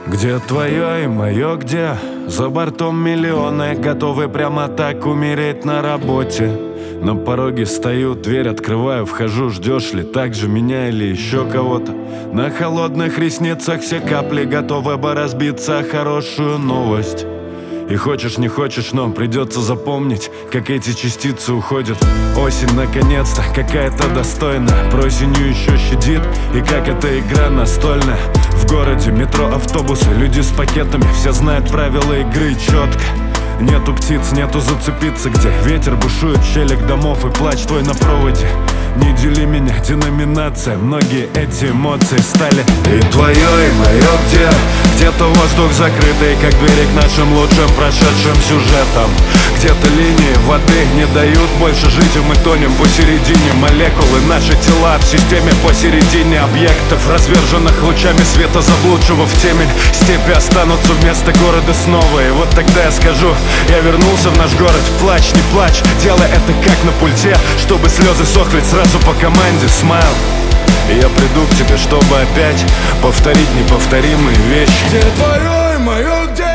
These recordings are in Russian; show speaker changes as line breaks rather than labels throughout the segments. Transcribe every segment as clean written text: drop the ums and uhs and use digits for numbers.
Где твое и мое, где? За бортом миллионы, готовы прямо так умереть на работе. На пороге стою, дверь открываю, вхожу, ждешь ли так же меня или еще кого-то? На холодных ресницах все капли готовы бы разбиться о хорошую новость. И хочешь не хочешь, но придется запомнить, как эти частицы уходят. Осень наконец-то какая-то достойная, просенью еще щадит, и как эта игра настольная. В городе метро, автобусы, люди с пакетами, все знают правила игры четко. Нету птиц, нету зацепиться, где ветер бушует в щелях домов и плач твой на проводе. Не дели меня, деноминация, многие эти эмоции стали. И твое, и мое где? Где-то воздух закрытый, как берег нашим лучшим прошедшим сюжетом. Где-то линии воды не дают больше жить, и мы тонем посередине молекулы. Наши тела в системе посередине объектов, разверженных лучами света заблудшего в темень. Степи останутся вместо города снова, и вот тогда я скажу: я вернулся в наш город, плачь, не плачь, делай это как на пульте, чтобы слезы сохли сразу по команде. Смайл. И я приду к тебе, чтобы опять повторить неповторимые вещи.
Где твое и мое где?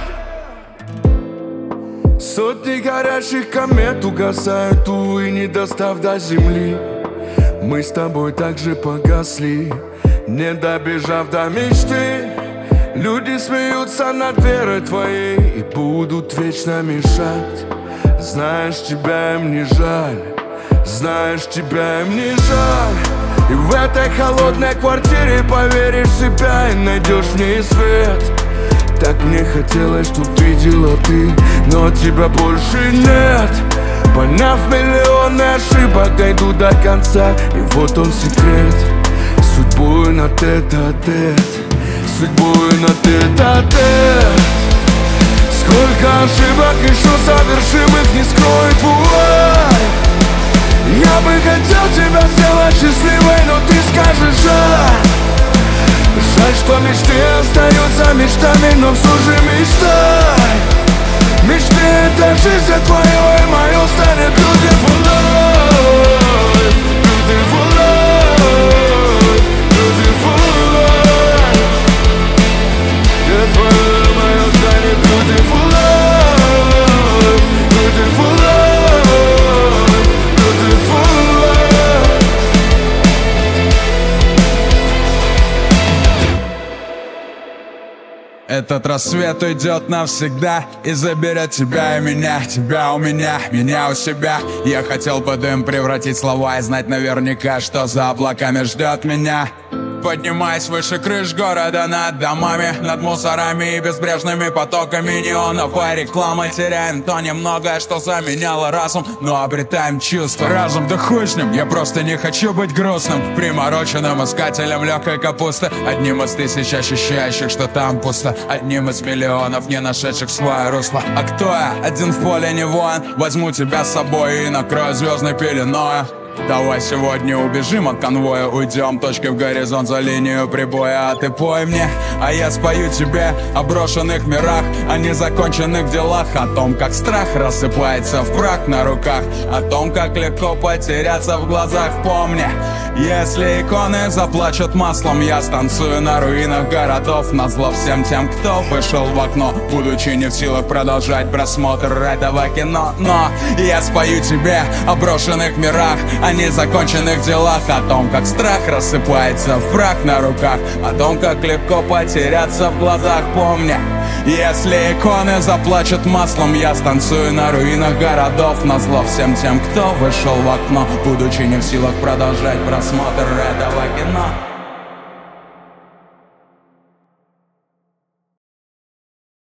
Сотни горящих комет угасают, увы, не достав до земли. Мы с тобой так же погасли, не добежав до мечты. Люди смеются над верой твоей и будут вечно мешать. Знаешь, тебя им не жаль, знаешь, тебя им не жаль. И в этой холодной квартире поверишь в себя и найдешь в ней свет. Так мне хотелось, чтоб видела ты, но тебя больше нет. Поняв миллионы ошибок, дойду до конца, и вот он секрет. Судьбой на тет-а-тет, судьбой на тет-а-тет. Сколько ошибок еще совершим, их не скроет вуаль. Я бы хотел тебя сделать счастливой, но ты скажешь жаль. Жаль, что мечты остаются мечтами, но все же мечтай. Мечты — это жизнь, а твое и мое станет beautiful life. Beautiful life, beautiful life. Где твое и мое станет beautiful life. Beautiful life, beautiful life.
Этот рассвет уйдет навсегда и заберет тебя и меня, тебя у меня у себя. Я хотел бы дым превратить в слова и знать наверняка, что за облаками ждет меня. Поднимаясь выше крыш города, над домами, над мусорами и безбрежными потоками неонов и рекламы, теряем то немногое, что заменяло разум, но обретаем чувство. Разум, да хуй с ним, я просто не хочу быть грустным, примороченным искателем легкой капусты, одним из тысяч ощущающих, что там пусто, одним из миллионов, не нашедших свое русло. А кто я? Один в поле не воин, возьму тебя с собой и накрою звездной пеленой. Давай сегодня убежим от конвоя, уйдем точкой в горизонт за линию прибоя. А ты пой мне, а я спою тебе о брошенных мирах, о незаконченных делах, о том, как страх рассыпается в прах на руках, о том, как легко потеряться в глазах. Помни, если иконы заплачут маслом, я станцую на руинах городов, назло всем тем, кто вышел в окно, будучи не в силах продолжать просмотр этого кино. Но я спою тебе о брошенных мирах, о незаконченных делах, о том, как страх рассыпается в прах на руках, о том, как легко потеряться в глазах. Помни, если иконы заплачут маслом, я станцую на руинах городов, назло всем тем, кто вышел в окно, будучи не в силах продолжать просмотр этого кино.